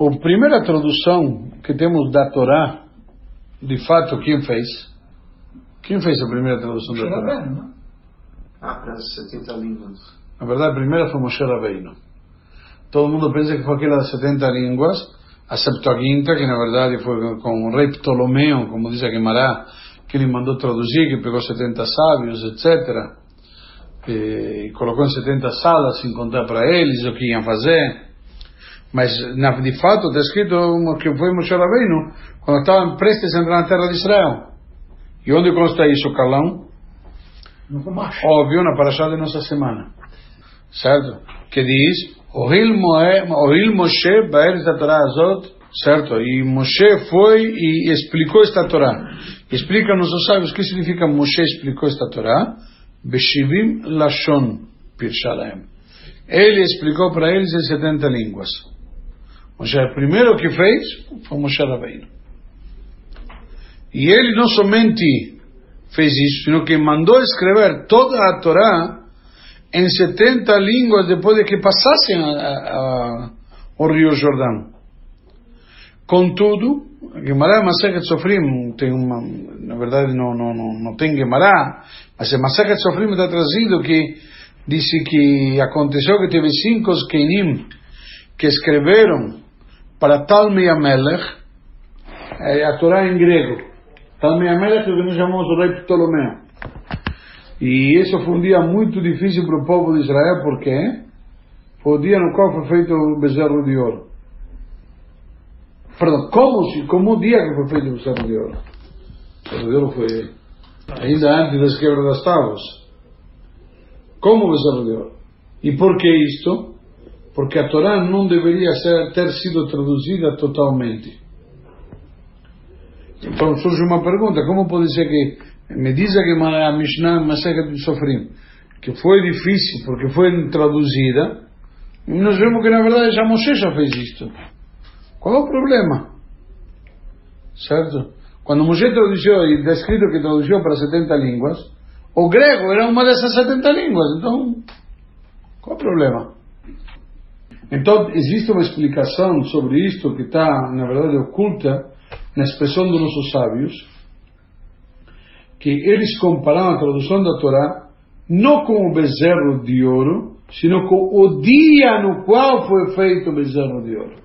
A primeira tradução que temos da Torá, de fato, quem fez? Quem fez a primeira tradução da Torá? Para as 70 línguas. Na verdade, a primeira foi Moshe Rabbeinu. Todo mundo pensa que foi aquela das 70 línguas, a Septuaginta, que na verdade foi com o rei Ptolomeu, como diz a Guimará, que ele mandou traduzir, que pegou 70 sábios, etc. E colocou em 70 salas sem contar para eles o que iam fazer. Mas, de fato, está escrito que foi Moshe Rabbeinu quando estavam prestes a entrar na terra de Israel. E onde consta isso, Calão? Óbvio, na Parashá de nossa semana. Certo? Que diz, Ohil Moshe Ba'eretz HaTorah Azot, certo? E Moshe foi e explicou esta Torá. Explica a nossos sábios o que significa Moshe explicou esta Torá. Beshivim Lashon Pirshalem. Ele explicou para eles em 70 línguas. Moshe, o primeiro que fez foi Moshe Rabbeinu. E ele não somente fez isso, sino que mandou escrever toda a Torá em 70 línguas depois de que passassem o Rio Jordão. Contudo, Guimará Masechet Sofrim tem na verdade não tem Guimará, mas em Masechet Sofrim está trazido que disse que aconteceu que teve 5 Zkenim que escreveram para Talmei Amelech a Torá em grego. Talmei Amelech, que nós chamamos o rei Ptolomeu. E isso foi um dia muito difícil para o povo de Israel, porque foi o dia no qual foi feito o bezerro de ouro. Perdão, como o dia que foi feito o bezerro de ouro. O bezerro de ouro foi ainda antes da quebra das tábuas. Como o bezerro de ouro. E por que isto? Porque a Torá não deveria ter sido traduzida totalmente. Então surge uma pergunta: como pode ser que me diz que a Mishnah Masechet Sofrim que foi difícil porque foi traduzida, e nós vemos que na verdade já Moshe já fez isto? Qual é o problema? Certo? Quando Moshe traduziu, e está escrito que traduziu para 70 línguas, o grego era uma dessas 70 línguas, então qual é o problema? Então existe uma explicação sobre isto que está na verdade oculta na expressão dos nossos sábios, que eles comparam a tradução da Torá não com o bezerro de ouro, sino com o dia no qual foi feito o bezerro de ouro.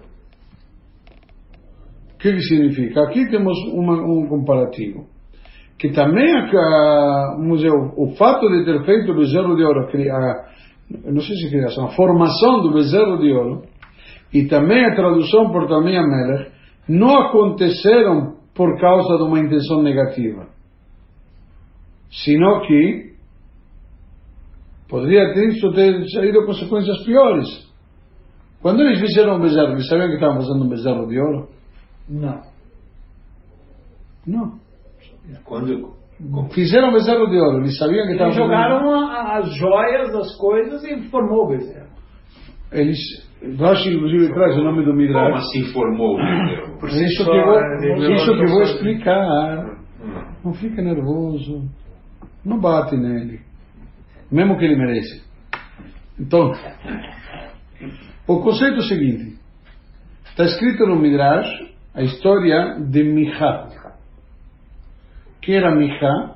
O que significa? Aqui temos um comparativo. Que também o fato de ter feito o bezerro de ouro, não sei se criação, a formação do bezerro de ouro, e também a tradução por Talmei Amelech, não aconteceram por causa de uma intenção negativa, sino que poderia ter saído consequências piores. Quando eles fizeram o bezerro, eles sabiam que estavam fazendo um bezerro de ouro? Não. Quando fizeram o bezerro de ouro, eles sabiam que estavam jogaram as joias, as coisas e formou o bezerro. Eles, Rashi inclusive traz o nome do Midrash. Como assim formou o bezerro? Isso que eu vou explicar. Não fica nervoso. Não bate nele. Mesmo que ele mereça. Então, o conceito é o seguinte. Está escrito no Midrash a história de Michá. Que era Michá?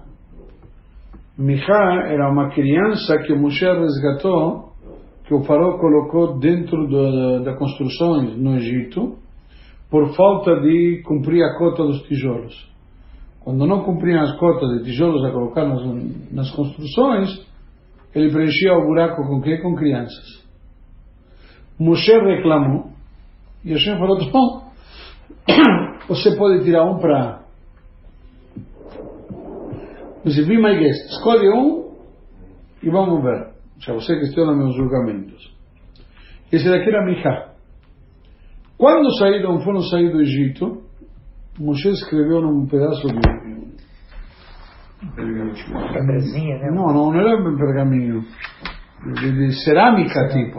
Michá era uma criança que Moshe resgatou, que o faraó colocou dentro das construções no Egito, por falta de cumprir a cota dos tijolos. Quando não cumpriam as cotas de tijolos a colocar nas construções, ele preenchia o buraco com quê? Com crianças. Moshe reclamou, e Hashem falou: bom, você pode tirar um para... Você be my guest, escolhe um e vamos ver. Já você questiona meus julgamentos. Esse daqui era Michá. Quando foram sair do Egito, Moshe escreveu num pedaço de Pedrezinha, né? Não era um pergaminho. De cerâmica, tipo.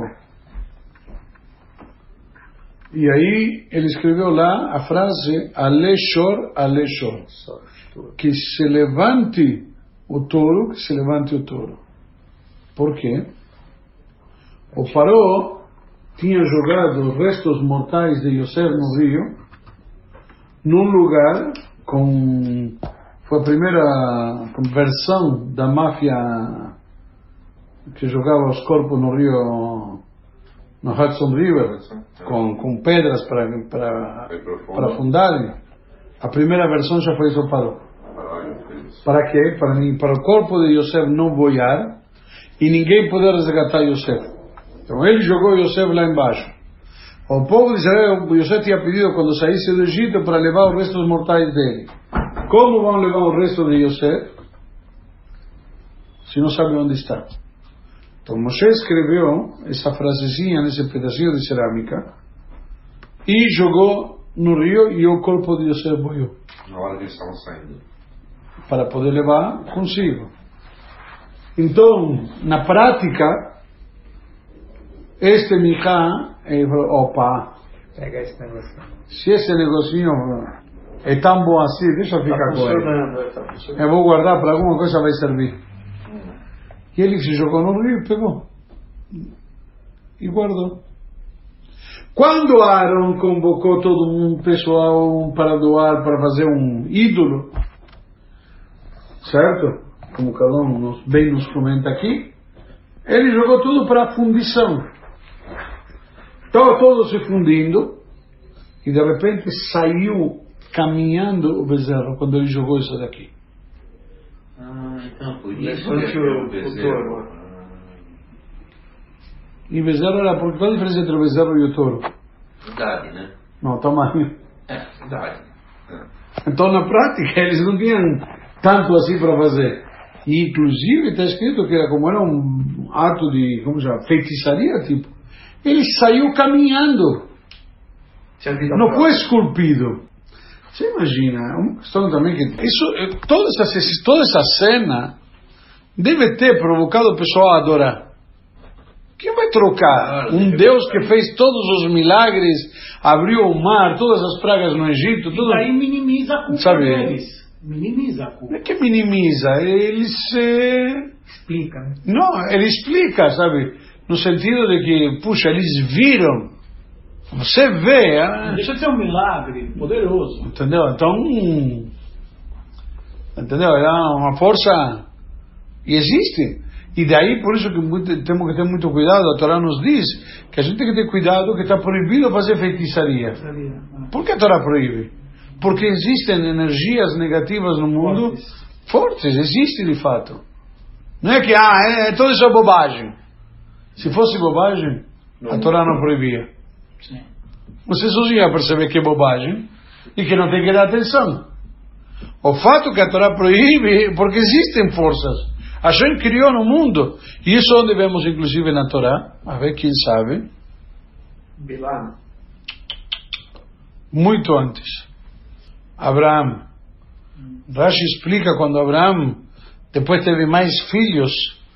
E aí ele escreveu lá a frase Aleshor, Aleshor. Que se levante o touro, que se levante o touro. Por quê? O faraó tinha jogado restos mortais de Yosef no rio, num lugar foi a primeira versão da máfia que jogava os corpos no rio, no Hudson River, com pedras para afundarem. A primeira versão já foi isso, parou. Para quê? Para o corpo de Yosef não boiar e ninguém poder resgatar Yosef. Então ele jogou Yosef lá embaixo. O povo de Israel, Yosef tinha pedido quando saísse do Egito para levar os restos mortais dele. Como vão levar o resto de Yosef se não sabem onde está? Então Moshe escreveu essa frasezinha nesse pedacinho de cerâmica e jogou no rio e o corpo de Yosef boiou. Na hora que eles estavam saindo. Para poder levar consigo. Então, na prática, este Michá, opa, Pega esse negócio. se esse negocinho é tão bom assim, deixa eu ficar com ele. Tá funcionando. Eu vou guardar para alguma coisa, vai servir. E ele se jogou no rio, pegou e guardou. Quando Aaron convocou todo um pessoal para doar, para fazer um ídolo, certo? Como cada um bem nos comenta aqui, ele jogou tudo para a fundição. Estava todo se fundindo e de repente saiu caminhando o bezerro quando ele jogou isso daqui. Então por isso Levante o bezerro. touro. E o bezerro era, porque qual a diferença entre o bezerro e o touro? Idade, né? Não, tamanho. Idade. Então na prática eles não tinham tanto assim para fazer. E inclusive está escrito que era como era um ato de, como já, feitiçaria, tipo. Ele saiu caminhando. Não foi esculpido. Você imagina, uma questão também que isso, toda essa cena deve ter provocado o pessoal a adorar. Quem vai trocar um Deus que fez todos os milagres, abriu o mar, todas as pragas no Egito, tudo? E aí minimiza a culpa Sabe? deles. Minimiza a culpa. Não é que minimiza, ele se... Explica, né? Não, ele explica, sabe? No sentido de que, puxa, eles viram. Você vê, Deixa de ser um milagre poderoso. entendeu? Então, entendeu? É uma força e existe. E daí, por isso que temos que ter muito cuidado. A Torá nos diz que a gente tem que ter cuidado que está proibido fazer feitiçaria. Por que a Torá proíbe? Porque existem energias negativas no mundo fortes, existe de fato. Não é que, tudo isso é bobagem. Se fosse bobagem, a Torá não proibia. Sim. Você sozinho ia perceber que é bobagem e que não tem que dar atenção. O fato que a Torá proíbe, porque existem forças. A gente criou no mundo, e isso é onde vemos inclusive na Torá, a ver quem sabe, Bilam. muito antes. Abraão. Rashi explica quando Abraão depois teve mais filhos,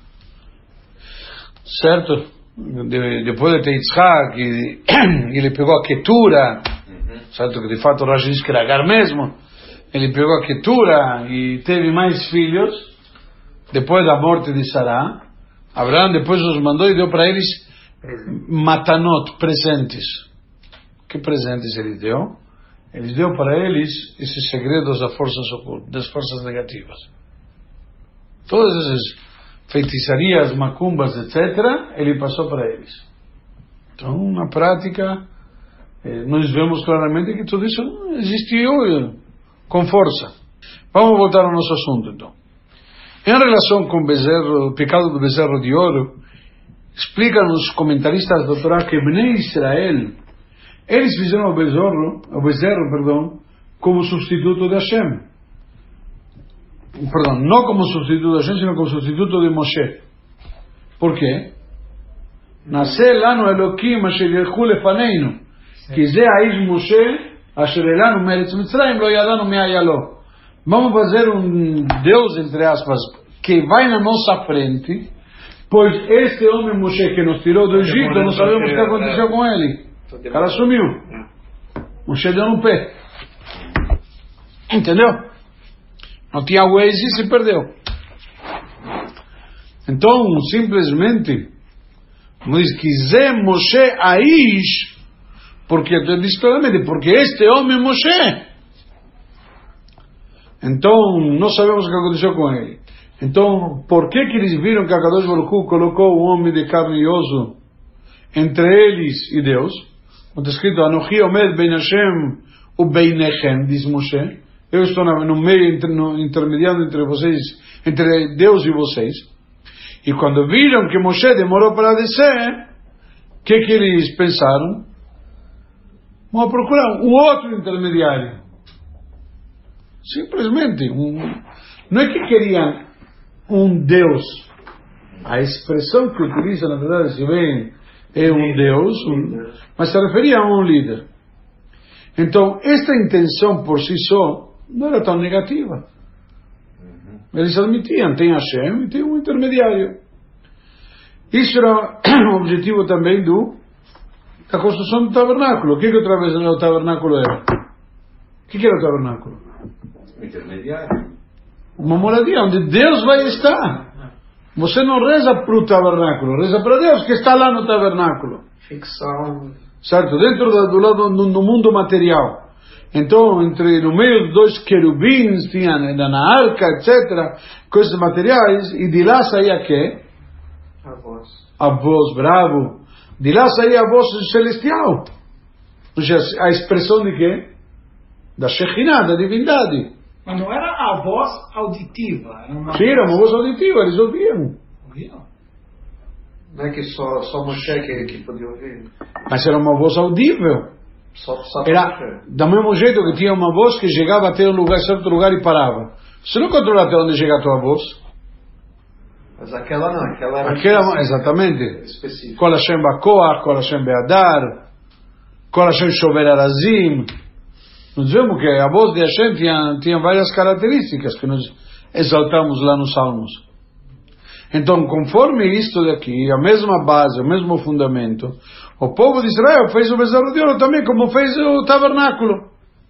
certo? Depois de ter Yitzhak, ele pegou a Ketura, certo? Que de fato Rashi diz que era Agar mesmo. Ele pegou a Ketura e teve mais filhos depois da morte de Sará. Abraão depois os mandou e deu para eles matanot, presentes. Que presentes ele deu? Ele deu para eles esses segredos das forças negativas. Todas essas feitiçarias, macumbas, etc., ele passou para eles. Então, na prática, nós vemos claramente que tudo isso existiu com força. Vamos voltar ao nosso assunto, então. Em relação com o pecado do bezerro de ouro, explicam os comentaristas da Torá que Bnei Israel, eles fizeram o bezerro, como substituto de Hashem. Perdão, não como substituto de Hashem, sino como substituto de Moshe. Por quê? Nasce lanu Elokim asher yelchu lefaneinu, ki ze haish Moshe asher elanu meretz Mitzrayim lo yadanu me'aya lo. Vamos fazer um Deus, entre aspas, que vai na nossa frente, pois este homem Moshe que nos tirou do Egito, não sabemos o que aconteceu com ele. O cara sumiu. Moshe deu no pé. Entendeu? Não tinha Waze e se perdeu. Então, simplesmente, Como diz, Kizé Moshe Aish, porque diz claramente, porque este homem é Moshe. Então, não sabemos o que aconteceu com ele. Então, por que eles viram que a Kadosh Baruch Hu colocou um homem de carne e osso entre eles e Deus? Está escrito, Anochi Omed Ben Hashem u Beinechem, diz Moshe. Eu estou no meio, intermediário entre vocês, entre Deus e vocês. E quando viram que Moshe demorou para descer, o que eles pensaram? Vamos procurar um outro intermediário. Simplesmente, não é que queriam um Deus. A expressão que utiliza, na verdade, se vê, é um Deus, mas se referia a um líder. Então, esta intenção por si só não era tão negativa. Eles admitiam, tem Hashem e tem um intermediário. Isso era o objetivo também da construção do tabernáculo. O que outra vez o tabernáculo era? O que era o tabernáculo? Intermediário. Uma moradia onde Deus vai estar. Você não reza para o tabernáculo, reza para Deus que está lá no tabernáculo. Ficção. Certo? Dentro do lado do mundo material. Então, no meio dos dois querubins, tinha na arca, etc., coisas materiais, e de lá saía quê? A voz, bravo. De lá saía a voz celestial. Ou seja, a expressão de quê? Da Shekhinah, da divindade. Mas não era a voz auditiva. Sim, era uma voz auditiva, eles ouviam. Não é que só Moshe que podia ouvir. Mas era uma voz audível. Só Era do mesmo jeito que tinha uma voz que chegava até um lugar, certo lugar e parava. Você não controla até onde chega a tua voz. Mas aquela não, aquela era Aquela, exatamente. específica. Kol Hashem Bakoach, Kol Hashem Be'adar, Kol Hashem Shover Arazim. Nós vemos que a voz de Hashem tinha várias características que nós exaltamos lá nos Salmos. Então, conforme isto daqui, a mesma base, o mesmo fundamento, o povo de Israel fez o bezerro de ouro também, como fez o tabernáculo.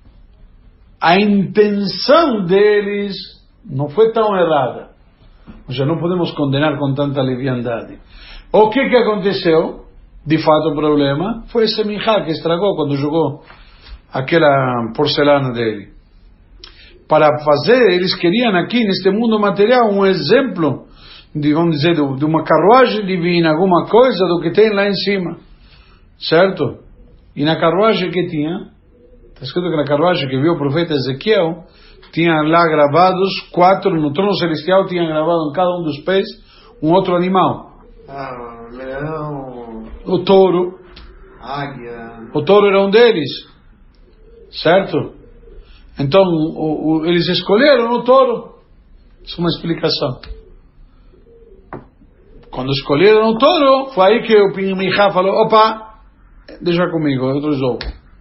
A intenção deles não foi tão errada. Ou seja, não podemos condenar com tanta leviandade. O que aconteceu? De fato, o problema foi esse minhá que estragou quando jogou aquela porcelana dele. Para fazer, eles queriam aqui, neste mundo material, um exemplo vamos dizer, de uma carruagem divina, alguma coisa do que tem lá em cima. Certo? E na carruagem que tinha, está escrito que na carruagem que viu o profeta Ezequiel, tinha lá gravados 4, no trono celestial, tinha gravado em cada um dos pés um outro animal. Leão, o touro. águia. O touro era um deles. Certo? Então, eles escolheram o touro. Isso é uma explicação. Quando escolheram o touro, foi aí que o Pinhá falou, opa, deixa comigo, outro jogo.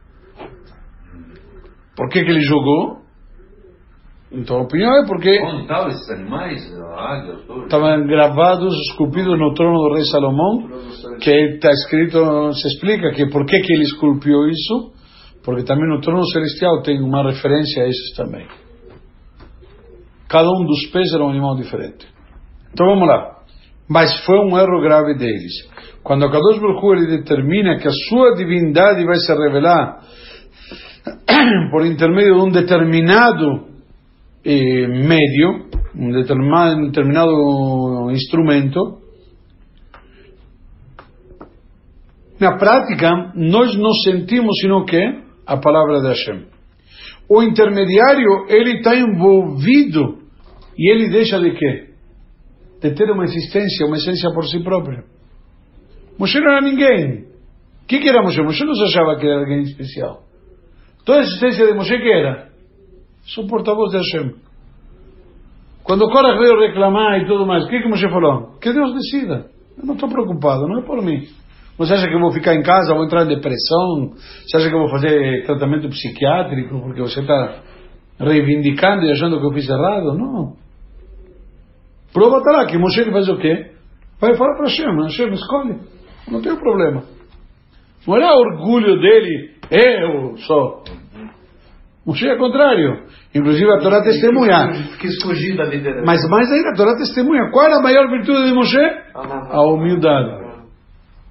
Por que ele jogou? Então a opinião é porque onde estavam esses animais? A águia, o touro? Estavam gravados, esculpidos no trono do rei Salomão, que está escrito, se explica que por que ele esculpiu isso, porque também no trono celestial tem uma referência a isso também. Cada um dos pés era um animal diferente. Então vamos lá. Mas foi um erro grave deles. Quando a Kadosh Baruch Hu ele determina que a sua divindade vai se revelar por intermédio de um determinado meio, um determinado instrumento, na prática nós não sentimos senão que a palavra de Hashem. O intermediário ele está envolvido e ele deixa de quê? De ter uma existência, uma essência por si própria. Moshe não era ninguém. O que era Moshe? Moshe não se achava que era alguém especial. Toda a existência de Moshe que era? Sou porta-voz de Hashem. Quando o Korach veio reclamar e tudo mais, o que Moshe falou? Que Deus decida. Eu não estou preocupado, não é por mim. Você acha que eu vou ficar em casa, vou entrar em depressão? Você acha que eu vou fazer tratamento psiquiátrico porque você está reivindicando e achando que eu fiz errado? Não. Prova está lá, que Moshe faz o quê? Vai falar para Hashem, Hashem escolhe, não tem problema. Não era orgulho dele, eu sou. Moshe é o contrário. Inclusive a Torá testemunha. Quis fugir da liderança. Mas mais ainda, a Torá testemunha. Qual era a maior virtude de Moshe? A humildade.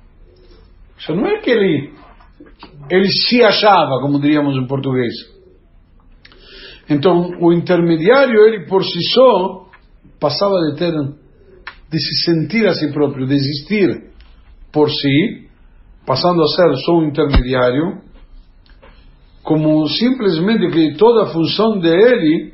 Isso não é que ele se achava, como diríamos em português. Então, o intermediário, ele por si só, passava de se sentir a si próprio, de existir por si, passando a ser só um intermediário, como simplesmente que toda a função dele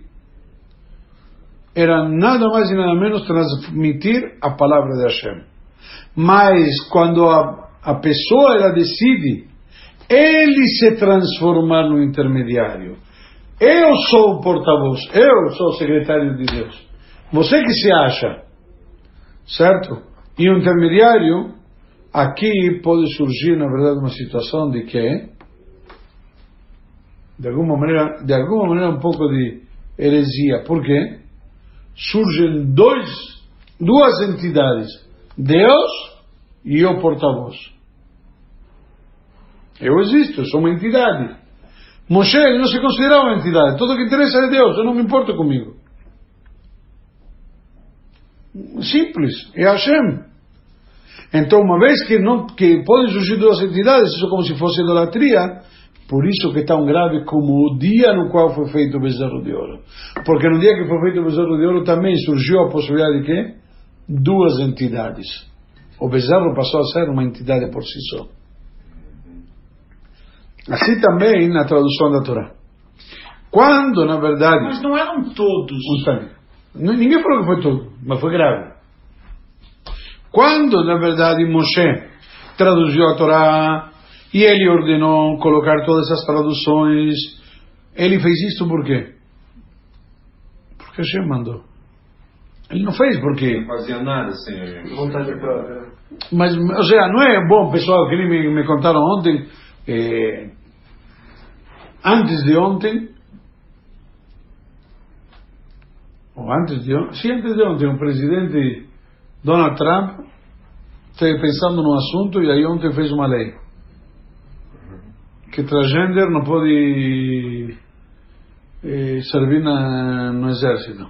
era nada mais e nada menos transmitir a palavra de Hashem. Mas quando a pessoa ela decide ele se transformar no intermediário, eu sou o porta-voz, eu sou o secretário de Deus, você que se acha, certo? E o intermediário, aqui pode surgir na verdade uma situação de que de alguma maneira um pouco de heresia. Por quê? Surgem duas entidades, Deus e o porta-voz. Eu existo, eu sou uma entidade. Moshe, ele não se considerava uma entidade, tudo que interessa é Deus, eu não me importo comigo. Simples, é Hashem. Então, uma vez que podem surgir duas entidades, isso é como se fosse idolatria. Por isso que é tão grave como o dia no qual foi feito o bezerro de ouro. Porque no dia que foi feito o bezerro de ouro também surgiu a possibilidade de quê? Duas entidades. O bezerro passou a ser uma entidade por si só. Assim também na tradução da Torá. Quando, na verdade... Mas não eram todos. Ninguém falou que foi tudo, mas foi grave. Quando, na verdade, Moshe traduziu a Torá e ele ordenou colocar todas essas traduções, ele fez isso por quê? Porque Hashem mandou. Ele não fez porque... Não fazia nada sem Vontade própria. Mas, ou seja, não é bom, pessoal, que me contaram ontem, antes de ontem, antes de ontem, o presidente Donald Trump esteve pensando no assunto e aí ontem fez uma lei que transgênero não pode servir no exército.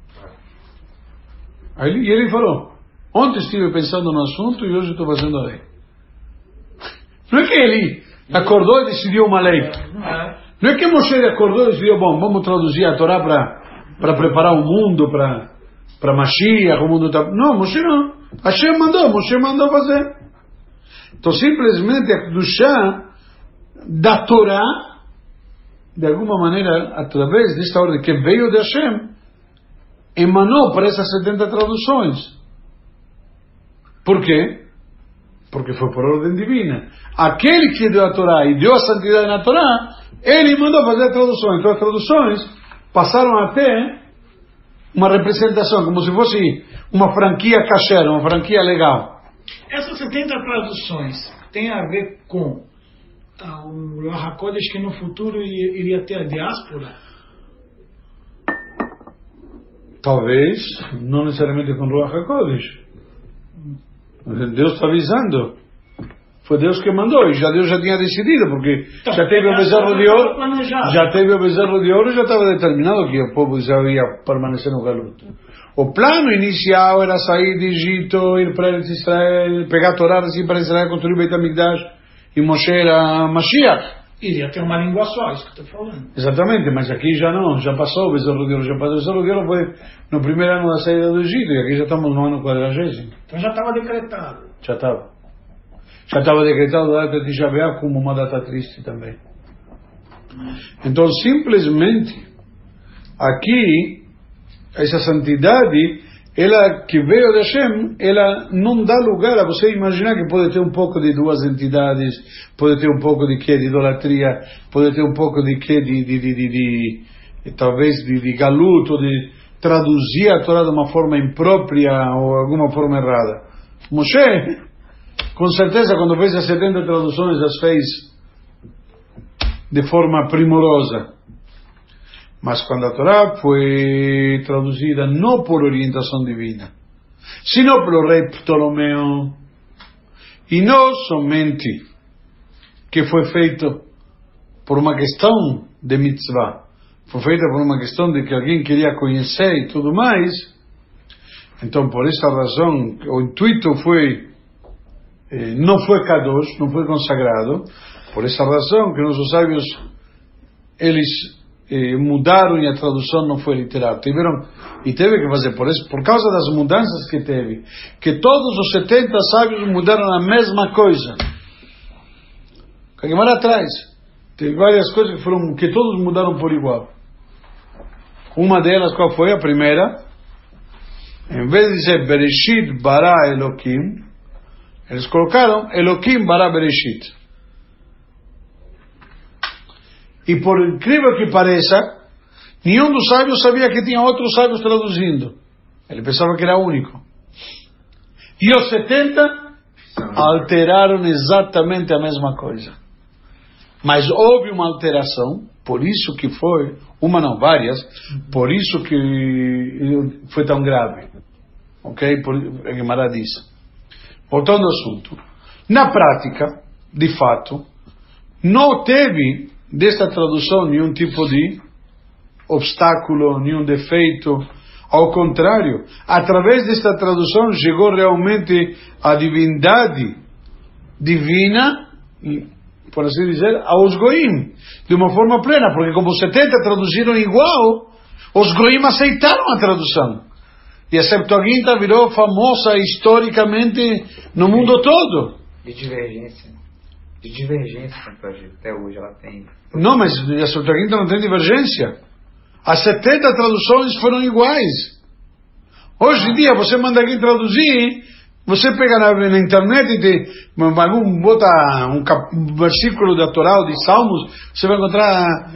E ele falou, ontem estive pensando no assunto e hoje estou fazendo a lei. Não é que ele acordou e decidiu uma lei. Não é que Moshe acordou e decidiu, bom, vamos traduzir a Torá para preparar o mundo para Mashiach, o mundo está... Não, Moshe não. Hashem mandou fazer. Então simplesmente a Kedushá da Torá, de alguma maneira, através desta ordem que veio de Hashem, emanou para essas 70 traduções. Por quê? Porque foi por ordem divina. Aquele que deu a Torá e deu a santidade na Torá, ele mandou fazer a tradução. Então as traduções passaram até uma representação, como se fosse uma franquia kasher, uma franquia legal. Essas 70 traduções têm a ver com o Ruach HaKodesh, que no futuro iria ter a diáspora? Talvez, não necessariamente com Ruach HaKodesh. Deus está avisando. Foi Deus que mandou, e Deus já tinha decidido, porque então, já teve o bezerro de ouro, já estava determinado que o povo de Israel ia permanecer no galuto. O plano inicial era sair de Egito, ir para Israel, pegar a Torá assim para Israel, construir o Beit HaMikdash, e Moshe era Mashiach. Iria ter uma língua só, isso que eu estou falando. Exatamente, mas aqui já não, já passou o bezerro de ouro, O bezerro de ouro foi no primeiro ano da saída do Egito, e aqui já estamos no ano 40. Então já estava decretado. Já estava decretado a data de Tisha B'Av como uma data triste também. Então, simplesmente, aqui, essa santidade, ela que veio de Hashem, ela não dá lugar a você imaginar que pode ter um pouco de duas entidades, pode ter um pouco de quê? De idolatria, pode ter um pouco de quê? Talvez de galuto, de traduzir a Torá de uma forma imprópria ou alguma forma errada. Moshe, com certeza, quando fez as 70 traduções, as fez de forma primorosa. Mas quando a Torá foi traduzida não por orientação divina, sino pelo rei Ptolomeu, e não somente que foi feito por uma questão de mitzvah, foi feita por uma questão de que alguém queria conhecer e tudo mais, então por essa razão o intuito foi não foi Kadosh, não foi consagrado. Por essa razão que nossos sábios eles mudaram e a tradução não foi literal. Teve que fazer por causa das mudanças que teve, que todos os 70 sábios mudaram a mesma coisa. Que Gemara atrás tem várias coisas que todos mudaram por igual. Uma delas, qual foi a primeira? Em vez de dizer Bereshit bara Elokim, eles colocaram Elokim bara Bereshit. E por incrível que pareça, nenhum dos sábios sabia que tinha outros sábios traduzindo. Ele pensava que era único. E os 70 alteraram exatamente a mesma coisa. Mas houve uma alteração, por isso que foi, várias, por isso que foi tão grave. Ok? Por a Gemara diz. Voltando ao assunto. Na prática, de fato, não teve desta tradução nenhum tipo de obstáculo, nenhum defeito. Ao contrário, através desta tradução chegou realmente a divindade divina, por assim dizer, aos Goim, de uma forma plena, porque como os 70 traduziram igual, os Goim aceitaram a tradução. E a Septuaginta virou famosa historicamente no mundo todo. De divergência até hoje ela tem. Não, mas a Septuaginta não tem divergência. As 70 traduções foram iguais. Hoje em dia você manda alguém traduzir, você pega na internet e bota um versículo da Torá ou de Salmos, você vai encontrar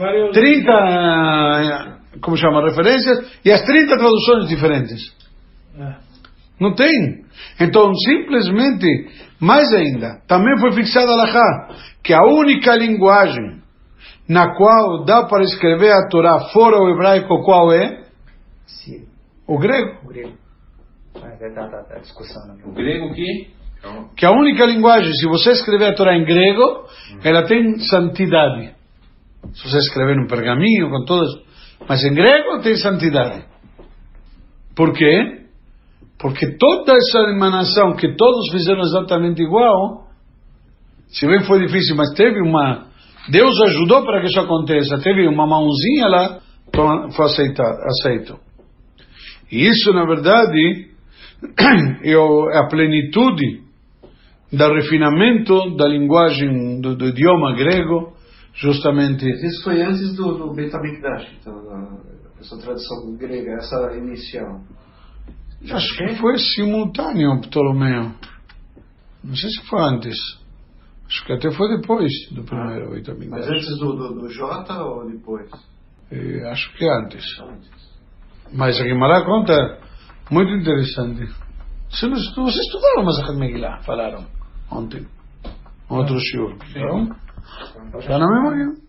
30 referências e as 30 traduções diferentes. Não tem. Então simplesmente, mais ainda, também foi fixada a Halachá, que a única linguagem na qual dá para escrever a Torá fora o hebraico, qual é? Sim. O grego. O grego. Tá discussão, né? O grego que? Que a única linguagem, se você escrever a Torá em grego, ela tem santidade. Se você escrever num pergaminho com todas, mas em grego tem santidade. Por quê? Porque toda essa emanação que todos fizeram exatamente igual, se bem foi difícil, mas teve Deus ajudou para que isso aconteça. Teve uma mãozinha lá, foi aceito. E isso, na verdade, é a plenitude do refinamento da linguagem do idioma grego, justamente. Isso foi antes do Beit HaMikdash, então, essa tradução grega, essa inicial. Acho que foi simultâneo, Ptolomeu. Não sei se foi antes. Acho que até foi depois do primeiro Beit HaMikdash. Mas antes do Jota ou depois? Acho que antes. Mas a Guimarães conta muito interessante. Vocês estudaram Masechet Megillah, falaram ontem. Outro shiur. Então, está na memória.